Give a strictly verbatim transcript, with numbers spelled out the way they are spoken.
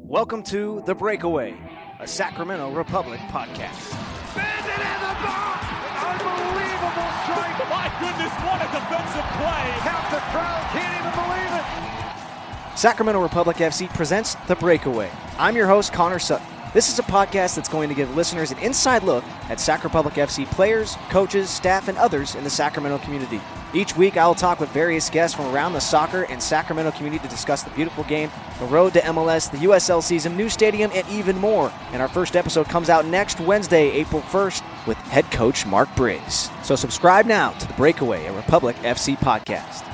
Welcome to The Breakaway, a Sacramento Republic podcast. Bandit in the box! Unbelievable strike! My goodness, what a defensive play! Half the crowd can't even believe it! Sacramento Republic F C presents The Breakaway. I'm your host, Connor Sutton. This is a podcast that's going to give listeners an inside look at Sac Republic F C players, coaches, staff, and others in the Sacramento community. Each week, I will talk with various guests from around the soccer and Sacramento community to discuss the beautiful game, the road to M L S, the U S L season, new stadium, and even more. And our first episode comes out next Wednesday, April first, with head coach Mark Briggs. So subscribe now to The Breakaway, a Republic F C podcast.